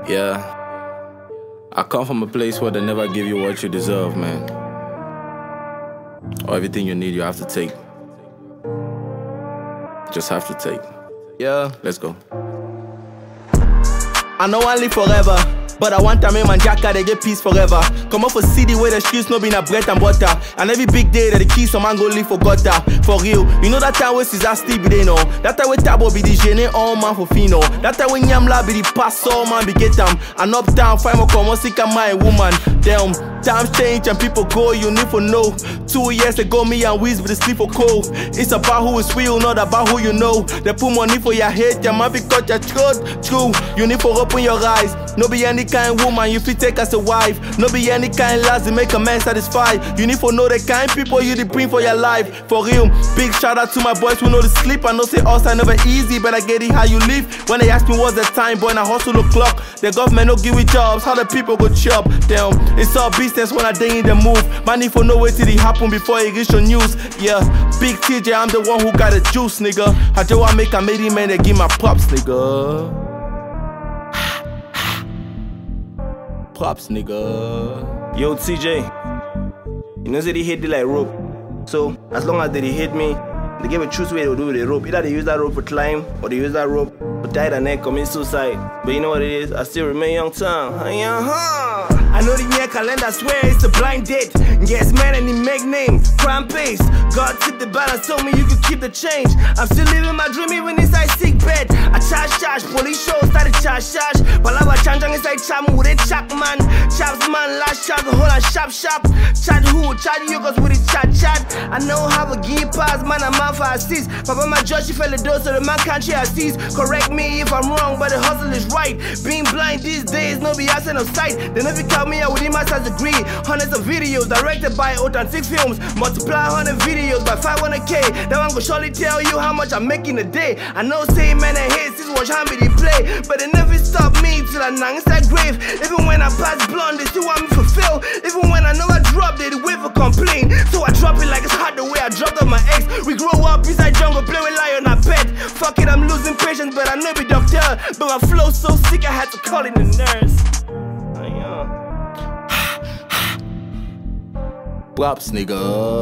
Yeah, I come from a place where they never give you what you deserve, man. Or everything you need, you have to take. Just have to take. Yeah, let's go. I know I live forever, but I want to make my jacket, they get peace forever. Come up for city where the streets no be na bread and butter. And every big day that the keys some man go live for gutter. For real, you know that time where Caesar still be they know. That time where Tabo be the gene all man for fino. That time when Yamla be the pass all man be get them. And uptown find more come sick and my woman. Damn, times change and people go, you need to know. 2 years ago me and Wiz be the sleep for cold. It's about who is real, not about who you know. They put money for your head, your man because you're true. You need to open your eyes. No be any kind woman you fit take as a wife. No be any kind lass to make a man satisfied. You need to know the kind people you bring for your life. For real, big shout out to my boys who know the sleep. I know say us I never easy, but I get it how you live. When they ask me what's the time, boy, and I hustle the clock. The government no give me jobs, how the people go chop. Damn, it's all business when I day in the move. Man need for know wait till it happen before it reach the news. Yeah, big TJ, I'm the one who got the juice, nigga. I just want make a made man that give my props, nigga. Props, nigga. Yo, TJ, you know say they hit me like rope. So, as long as they hit me, they give a choose way to do with the rope. Either they use that rope to climb, or they use that rope to tie their neck, commit suicide. But you know what it is? I still remain young tongue. I know the year calendar, swear it's a blind date. Yes, man, and he make name, crime pace. God tipped the balance, told me you could keep the change. I'm still living my dream even inside sick bed. I charge, police show started charge. Palava chanjang inside chamu with a chak man. Chaps man, last shot, the whole and sharp. Chat who, chat you, cause with it chat. I know how a give pass, man, I'm out for assist. Papa, my judge, she fell the door, so the man can't share assist. Correct me if I'm wrong, but the hustle is right. Being blind these days, no be absent of sight. They never count me out with a master's degree. Hundreds of videos directed by authentic films. Multiply 100 videos by 500K. That one go surely tell you how much I'm making a day. I know say man and hate this watch how me they play, but they never stop me till I nang inside grave. Even when I pass blonde, they still want me fulfill. Even when I know I drop, they wait for complain. So I drop it like it's hard the way I dropped on my ex. We grow up inside jungle, play with lion, I bet. Fuck it, I'm losing patience, but I know be doctor. But my flow so sick, I had to call in the nurse. Props, nigga.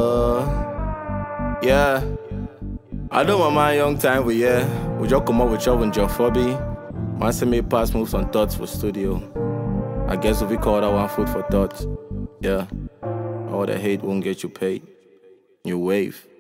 Yeah. I don't want my young time, but yeah. We just come up with your phobia. Man say me pass moves on thoughts for studio. I guess if we call that one food for thought. Yeah. All the hate won't get you paid. New wave.